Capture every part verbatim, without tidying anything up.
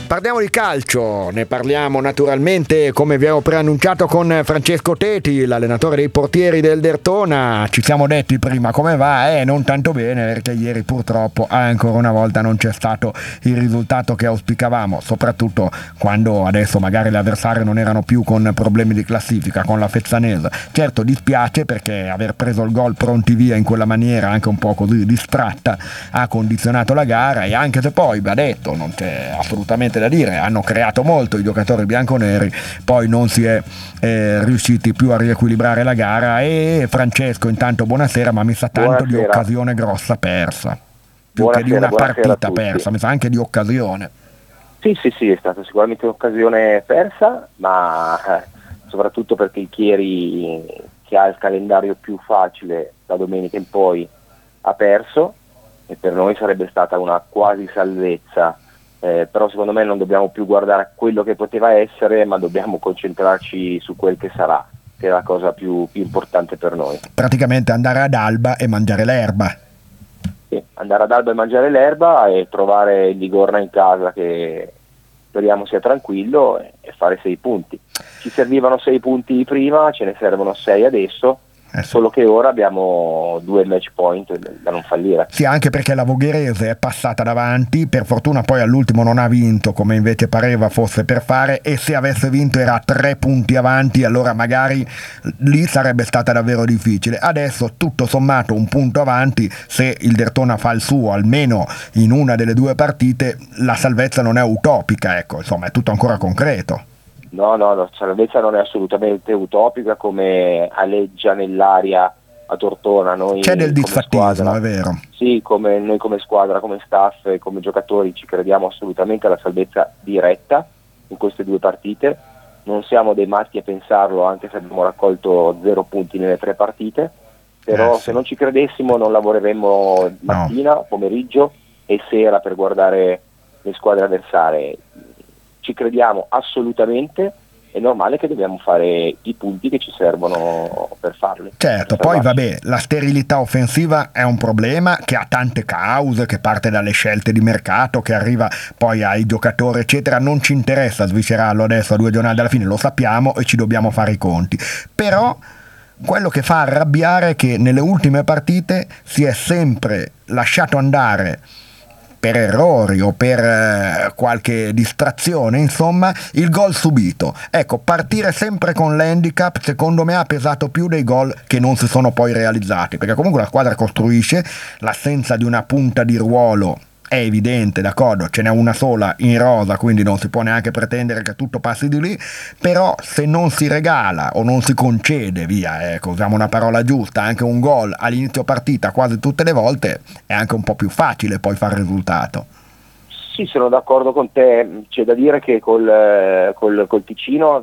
Parliamo di calcio, ne parliamo naturalmente come vi avevo preannunciato con Francesco Teti, l'allenatore dei portieri del Derthona. Ci siamo detti prima come va, eh non tanto bene, perché ieri purtroppo ancora una volta non c'è stato il risultato che auspicavamo, soprattutto quando adesso magari le avversarie non erano più con problemi di classifica, con la Fezzanese. Certo dispiace perché aver preso il gol pronti via in quella maniera, anche un po' così distratta, ha condizionato la gara, e anche se poi va detto, non c'è assolutamente da dire, hanno creato molto i giocatori bianconeri, poi non si è eh, riusciti più a riequilibrare la gara. E Francesco, intanto buonasera, ma mi sa tanto buonasera. Di occasione grossa persa, più buonasera, che di una partita persa, mi sa anche di occasione. Sì, sì, sì, è stata sicuramente un'occasione persa, ma eh, soprattutto perché il Chieri, che ha il calendario più facile da domenica in poi, ha perso, e per noi sarebbe stata una quasi salvezza. Eh, però secondo me non dobbiamo più guardare a quello che poteva essere, ma dobbiamo concentrarci su quel che sarà, che è la cosa più, più importante per noi. Praticamente andare ad Alba e mangiare l'erba. Sì, andare ad Alba e mangiare l'erba e trovare il Ligorna in casa, che speriamo sia tranquillo, e, e fare sei punti. Ci servivano sei punti prima, ce ne servono sei adesso. Eh sì. Solo che ora abbiamo due match point da non fallire. Sì, anche perché la Vogherese è passata davanti, per fortuna poi all'ultimo non ha vinto come invece pareva fosse per fare, e se avesse vinto era tre punti avanti, allora magari lì sarebbe stata davvero difficile. Adesso tutto sommato un punto avanti, se il Derthona fa il suo almeno in una delle due partite, la salvezza non è utopica, ecco, insomma è tutto ancora concreto. No, no, la salvezza non è assolutamente utopica, come aleggia nell'aria a Tortona. Noi c'è del disfattismo, è vero. Sì, come noi come squadra, come staff e come giocatori ci crediamo assolutamente alla salvezza diretta in queste due partite. Non siamo dei matti a pensarlo, anche se abbiamo raccolto zero punti nelle tre partite, però eh, sì. Se non ci credessimo non lavoreremmo mattina, no. pomeriggio e sera per guardare le squadre avversarie. Ci crediamo assolutamente, è normale che dobbiamo fare i punti che ci servono per farli. Certo, per poi vabbè, la sterilità offensiva è un problema che ha tante cause, che parte dalle scelte di mercato, che arriva poi ai giocatori eccetera. Non ci interessa sviscerarlo adesso a due giornate alla fine, lo sappiamo e ci dobbiamo fare i conti. Però quello che fa arrabbiare è che nelle ultime partite si è sempre lasciato andare, per errori o per eh, qualche distrazione, insomma, il gol subito. Ecco, partire sempre con l'handicap secondo me ha pesato più dei gol che non si sono poi realizzati, perché comunque la squadra costruisce, l'assenza di una punta di ruolo è evidente, d'accordo, ce n'è una sola in rosa, quindi non si può neanche pretendere che tutto passi di lì, però se non si regala o non si concede, via, ecco, usiamo una parola giusta, anche un gol all'inizio partita quasi tutte le volte, è anche un po' più facile poi fare il risultato. Sì, sono d'accordo con te. C'è da dire che col, col, col Ticino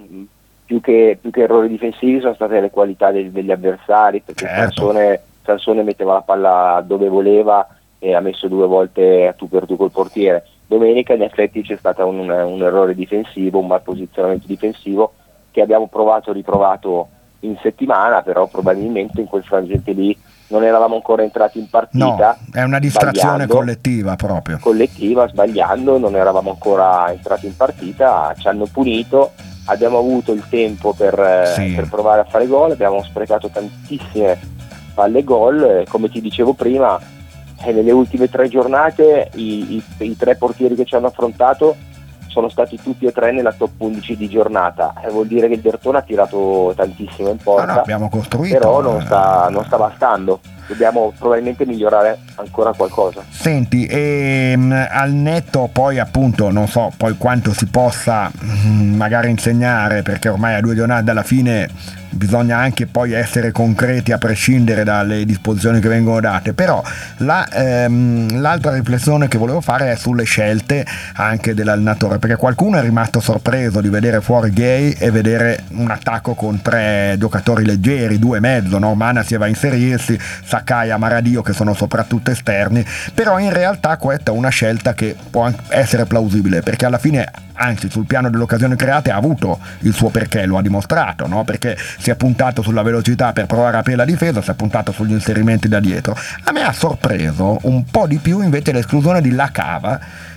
più che, più che errori difensivi sono state le qualità degli, degli avversari, perché certo. Sansone, Sansone metteva la palla dove voleva e ha messo due volte a tu per tu col portiere. Domenica in effetti c'è stato un, un errore difensivo, un mal posizionamento difensivo che abbiamo provato e riprovato in settimana, però probabilmente in quel frangente lì non eravamo ancora entrati in partita. No, è una distrazione collettiva proprio. Collettiva, sbagliando, non eravamo ancora entrati in partita, ci hanno punito, abbiamo avuto il tempo per, sì. per provare a fare gol, abbiamo sprecato tantissime palle gol, come ti dicevo prima. E nelle ultime tre giornate i, i, i tre portieri che ci hanno affrontato sono stati tutti e tre nella top undici di giornata, e vuol dire che il Derthona ha tirato tantissimo in porta, no, no, abbiamo costruito, però non sta, non sta bastando. Dobbiamo probabilmente migliorare ancora qualcosa. Senti, ehm, al netto poi appunto non so poi quanto si possa mh, magari insegnare, perché ormai a due giornate dalla fine bisogna anche poi essere concreti a prescindere dalle disposizioni che vengono date, però la, ehm, l'altra riflessione che volevo fare è sulle scelte anche dell'allenatore, perché qualcuno è rimasto sorpreso di vedere fuori Gay e vedere un attacco con tre giocatori leggeri, due e mezzo, no? Manasiev va a inserirsi, Sakai e Maradio che sono soprattutto esterni, però in realtà questa è una scelta che può essere plausibile, perché alla fine, anzi sul piano delle occasioni create ha avuto il suo perché, lo ha dimostrato, no? Perché si è puntato sulla velocità per provare a aprire la difesa, si è puntato sugli inserimenti da dietro. A me ha sorpreso un po' di più invece l'esclusione di Lacava,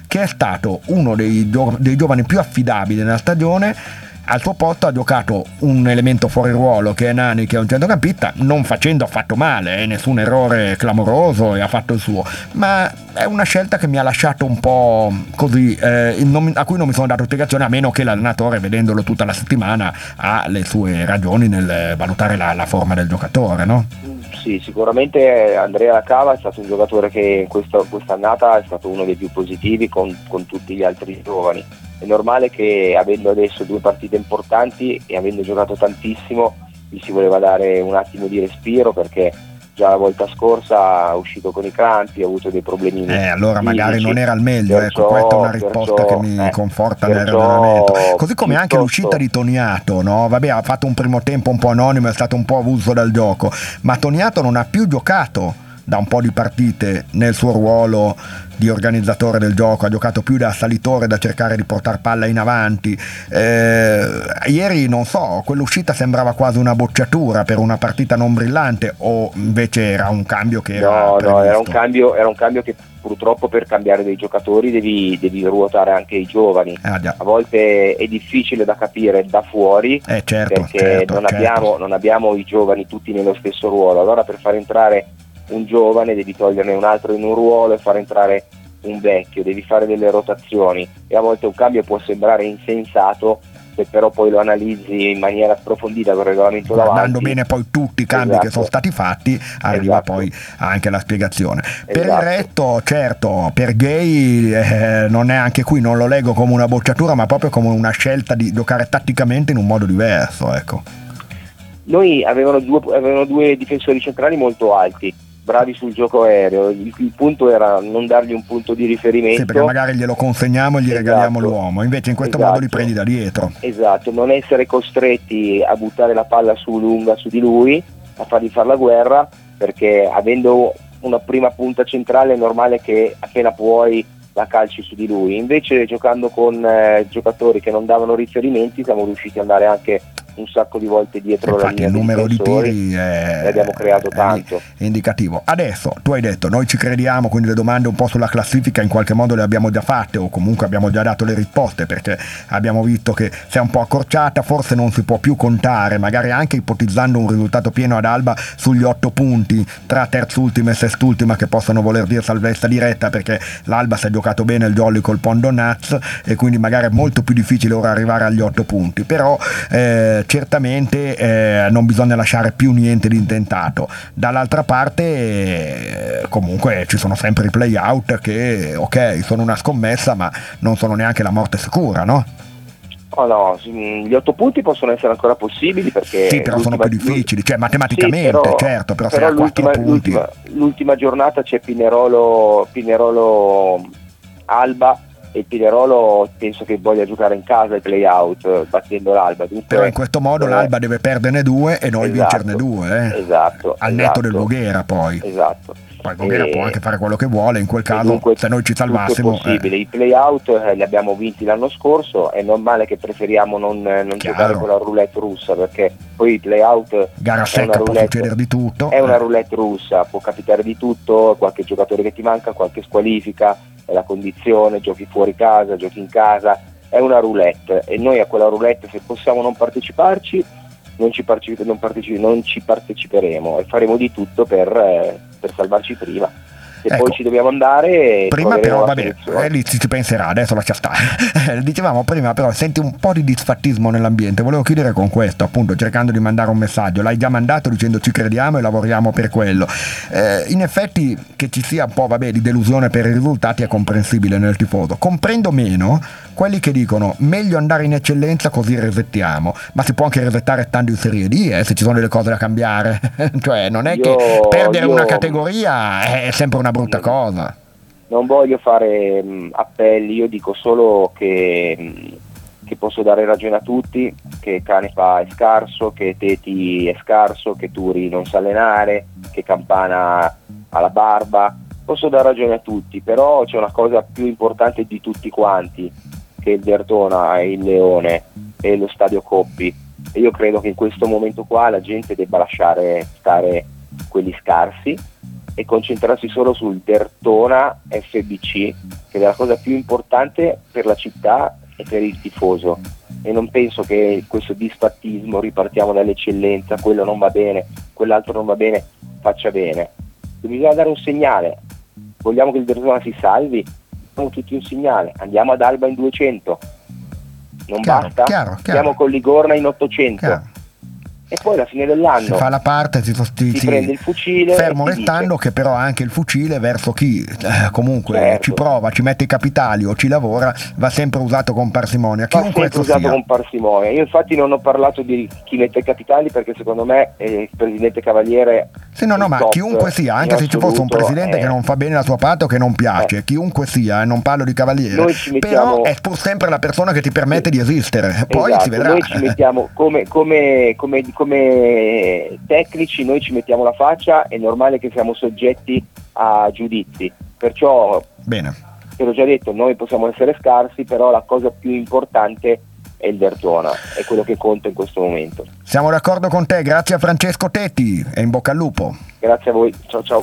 che è stato uno dei, gio- dei giovani più affidabili nella stagione. Al suo posto ha giocato un elemento fuori ruolo che è Nani, che è un centrocampista, non facendo affatto male, eh, nessun errore clamoroso, e ha fatto il suo, ma è una scelta che mi ha lasciato un po' così, eh, non- a cui non mi sono dato spiegazione, a meno che l'allenatore, vedendolo tutta la settimana, ha le sue ragioni nel valutare la, la forma del giocatore, no? Sì, sicuramente Andrea Lacava è stato un giocatore che in questa, quest'annata è stato uno dei più positivi con, con tutti gli altri giovani. È normale che, avendo adesso due partite importanti e avendo giocato tantissimo, gli si voleva dare un attimo di respiro, perché già la volta scorsa è uscito con i crampi, ha avuto dei problemini. Eh, allora fisici. magari non era il meglio, Perciò- ecco, questa è una risposta perciò, che mi eh, conforta perciò, nel ragionamento. Così come anche piuttosto- l'uscita di Toniato, no? Vabbè, ha fatto un primo tempo un po' anonimo, è stato un po' avulso dal gioco, ma Toniato non ha più giocato da un po' di partite nel suo ruolo di organizzatore del gioco, ha giocato più da salitore, da cercare di portare palla in avanti. Eh, ieri, non so, quell'uscita sembrava quasi una bocciatura per una partita non brillante, o invece era un cambio che era No, previsto? no, era un cambio, era un cambio che purtroppo per cambiare dei giocatori devi, devi ruotare anche i giovani. Ah, già. A volte è difficile da capire da fuori, Eh, certo, perché certo, non, certo. abbiamo, non abbiamo i giovani tutti nello stesso ruolo. Allora per far entrare un giovane devi toglierne un altro in un ruolo e far entrare un vecchio, devi fare delle rotazioni, e a volte un cambio può sembrare insensato, se però poi lo analizzi in maniera approfondita con il regolamento guardando davanti. bene poi tutti i cambi Esatto. che sono stati fatti, arriva Esatto. poi anche la spiegazione. Per il Esatto. resto, certo, per Gay eh, non è, anche qui non lo leggo come una bocciatura, ma proprio come una scelta di giocare tatticamente in un modo diverso, ecco. Noi avevano due, avevano due difensori centrali molto alti, bravi sul gioco aereo. Il, il punto era non dargli un punto di riferimento. Sì, perché magari glielo consegniamo e gli Esatto. regaliamo l'uomo, invece in questo Esatto. modo li prendi da dietro. Esatto, non essere costretti a buttare la palla su lunga su di lui, a fargli fare la guerra, perché avendo una prima punta centrale è normale che appena puoi la calci su di lui. Invece giocando con eh, giocatori che non davano riferimenti siamo riusciti ad andare anche un sacco di volte dietro la Infatti linea il dei numero di difensori tiri è, e abbiamo creato è tanto. indicativo. Adesso tu hai detto noi ci crediamo, quindi le domande un po' sulla classifica in qualche modo le abbiamo già fatte, o comunque abbiamo già dato le risposte, perché abbiamo visto che si è un po' accorciata, forse non si può più contare, magari anche ipotizzando un risultato pieno ad Alba, sugli otto punti tra terzultima e sestultima, che possono voler dire salvezza diretta, perché l'Alba si è giocato bene il jolly col Pondo Nats e quindi magari è molto più difficile ora arrivare agli otto punti, però eh, certamente eh, non bisogna lasciare più niente di intentato. Dall'altra parte eh, comunque ci sono sempre i play out che ok, sono una scommessa, ma non sono neanche la morte sicura, no? Oh no, gli otto punti possono essere ancora possibili, perché sì, però sono più difficili, cioè matematicamente, sì, però, certo, però, però sei a quattro l'ultima, punti. l'ultima, l'ultima giornata c'è Pinerolo, Pinerolo Alba, e Pinerolo penso che voglia giocare in casa il play out battendo l'Alba. Dunque, però in questo modo eh, l'Alba deve perderne due e noi esatto, vincerne due, eh? esatto, al esatto, netto del Voghera poi. Esatto. Poi Voghera e, può anche fare quello che vuole, in quel caso dunque, se noi ci salvassimo tutto è possibile. eh. I play out eh, li abbiamo vinti l'anno scorso, è normale che preferiamo non, non giocare con la roulette russa, perché poi i play out gara secca, è una può roulette, succedere di tutto, è una eh. roulette russa, può capitare di tutto, qualche giocatore che ti manca, qualche squalifica, è la condizione, giochi fuori casa, giochi in casa, è una roulette, e noi a quella roulette, se possiamo non parteciparci, non ci, parteci- non parteci- non ci parteciperemo, e faremo di tutto per, eh, per salvarci prima. Se ecco, poi ci dobbiamo andare, prima però vabbè, eh, lì ci penserà, adesso lascia stare. Dicevamo prima, però senti un po' di disfattismo nell'ambiente, volevo chiudere con questo, appunto, cercando di mandare un messaggio. L'hai già mandato dicendo ci crediamo e lavoriamo per quello. Eh, in effetti che ci sia un po', vabbè, di delusione per i risultati è comprensibile nel tifoso. Comprendo meno quelli che dicono meglio andare in eccellenza così resettiamo, ma si può anche resettare stando in Serie D, eh, se ci sono delle cose da cambiare. Cioè non è io, che perdere io, una categoria è sempre una brutta cosa. Non voglio fare mh, appelli, io dico solo che, mh, che posso dare ragione a tutti, che Canepa è scarso, che Teti è scarso, che Turi non sa allenare, che Campana ha la barba, posso dare ragione a tutti, però c'è una cosa più importante di tutti quanti, che il Dertona, il Leone e lo Stadio Coppi, e io credo che in questo momento qua la gente debba lasciare stare quelli scarsi e concentrarsi solo sul Derthona F B C, che è la cosa più importante per la città e per il tifoso. E non penso che questo disfattismo, ripartiamo dall'eccellenza, quello non va bene, quell'altro non va bene, faccia bene. Bisogna dare un segnale. Vogliamo che il Derthona si salvi? Diamo tutti un segnale, andiamo ad Alba in duecento, non chiaro, basta? chiaro, chiaro. Andiamo con Ligorna in ottocento. Chiaro. E poi alla fine dell'anno si fa la parte, si, si, si si prende il fucile, fermo e si restando dice, che però anche il fucile verso chi eh, comunque certo, ci prova, ci mette i capitali o ci lavora, va sempre usato con parsimonia, va chiunque sempre esso usato sia. con parsimonia. Io infatti non ho parlato di chi mette i capitali, perché secondo me eh, il presidente Cavaliere, sì, no, no, ma top, chiunque sia, anche se ci fosse un presidente è... che non fa bene la sua parte o che non piace, eh. chiunque sia, eh, non parlo di Cavaliere, Noi ci mettiamo... però è pur sempre la persona che ti permette di esistere, poi esatto, si vedrà. noi ci mettiamo come, come, come, come tecnici, noi ci mettiamo la faccia, è normale che siamo soggetti a giudizi, perciò bene, te l'ho già detto, noi possiamo essere scarsi, però la cosa più importante è il Derthona, è quello che conta in questo momento. Siamo d'accordo con te, grazie a Francesco Tetti e in bocca al lupo. Grazie a voi, ciao ciao.